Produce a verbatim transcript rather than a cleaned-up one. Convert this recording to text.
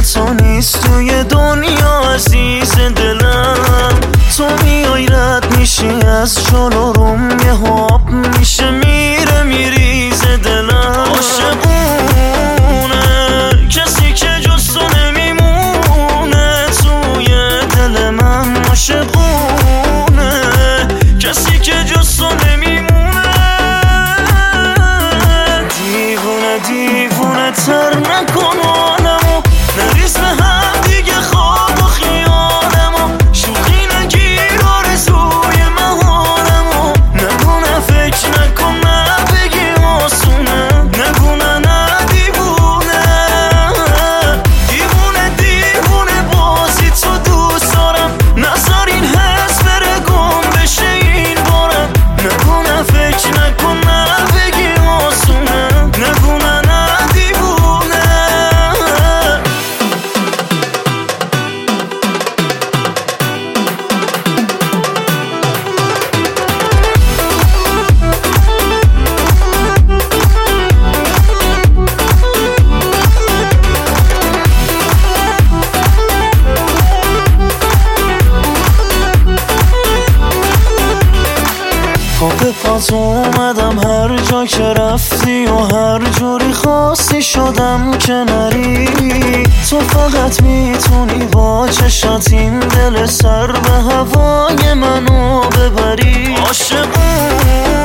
تو نیست توی دنیا عزیز دلم. تو میای رد میشی از جلو روم، یه آب میشه میره میریزه دلم. عاشقونه کسی که جز تو نمیمونه توی دل من. عاشقونه کسی که جز تو نمیمونه. دیوونه دیوونه تر نکن آنمو، نریز به هم دیگه خواب و خیالمو. شوخی نگیر آرزوی مهارمو. نگو نه فکر نکن نه بگی آسونه. نگو نه نه دیوونه دیوونه دیوونه بازی تو دوست دارم. نذار این حس بره گم بشه این بارم. نگو نه فکر نکن نه بگی آسونه. نگو نه نه دیوونه. پا به پات اومدم هر جا که رفتی و هر جوری خواستی شدم که نری. تو فقط میتونی با چشات این دل سر به هوای منو ببری. عاشقون